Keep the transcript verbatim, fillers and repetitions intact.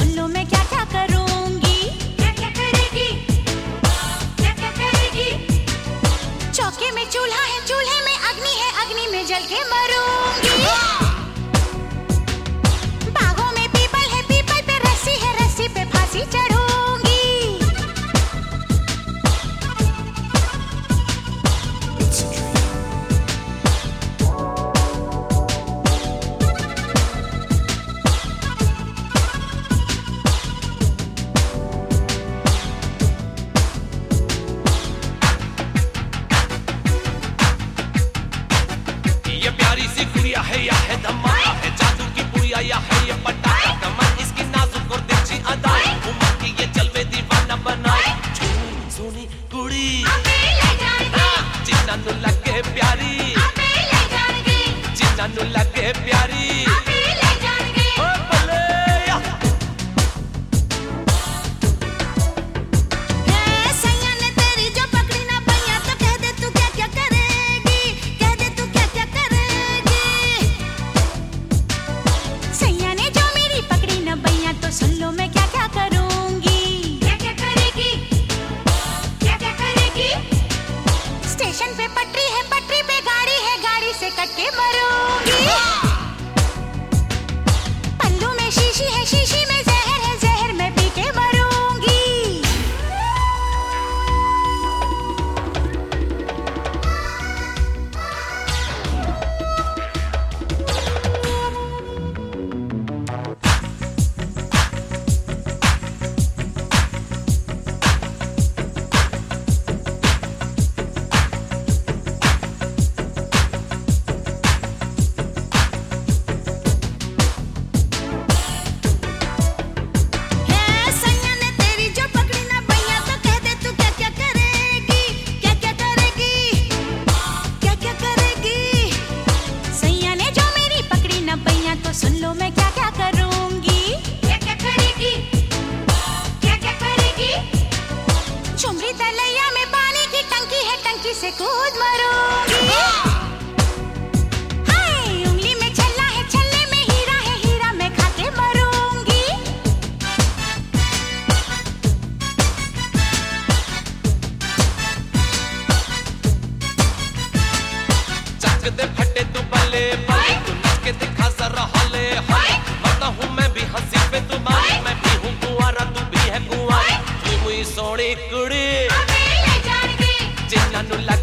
सुन लो मैं क्या क्या करूंगी। क्या क्या करेगी, क्या क्या करेगी। चौके में चूल्हा है, चूल्हे में अग्नि है, अग्नि में जल के मरूंगी। बागों में पीपल है, पीपल पे रस्सी है, रस्सी पे फांसी चढ़ूंगी। ये प्यारी सी गुड़िया है या है धमाका है, जादू की पुड़िया या है ये पटाखा। कमर इसकी नाजुक और तिरछी अदाएं, उम्र की ये जलवे दीवाना बनाए। छोटी सोनी कुड़ी जिन्ना नु लगे प्यारी, जिन्ना नु लगे प्यारी। ओ भले या सैया ने तेरी जो पकड़ी ना पैया तो कह दे तू क्या क्या करेगी, कह दे तू क्या क्या करेगी। सैया ने जो मेरी पकड़ी ना पैया तो सुन लो मैं क्या क्या करूंगी। क्या क्या करेगी, क्या क्या करेगी। स्टेशन पे पटरी है, पटरी पे गाड़ी है, गाड़ी से कट के मरूंगी। पल्लू में शीशी है, शीशी में जहर है, जहर में पी के मरूंगी। सैया ने तेरी जो पकड़ी ना पैया तो कह दे तू क्या क्या करेगी, क्या क्या करेगी, क्या क्या करेगी। सैया ने जो मेरी पकड़ी ना पैया तो सुन लो मैं क्या क्या करूंगी। क्या क्या करेगी, क्या क्या करेगी। झुमरी तलैया में पानी की टंकी है, टंकी से कूद मरूंगी। हाय उंगली में छल्ला है, छल्ले में हीरा है, हीरा में खा के मरूंगी। चक दे फटे तू भले भले, तू नच के दिखा जरा हले हले। मरता हूँ मैं भी हंसी पे तुम्हारी, मैं भी हूँ कुंवारा तू भी है कुंवारी। तू मुई सोनी कुड़ी जिन्ना नु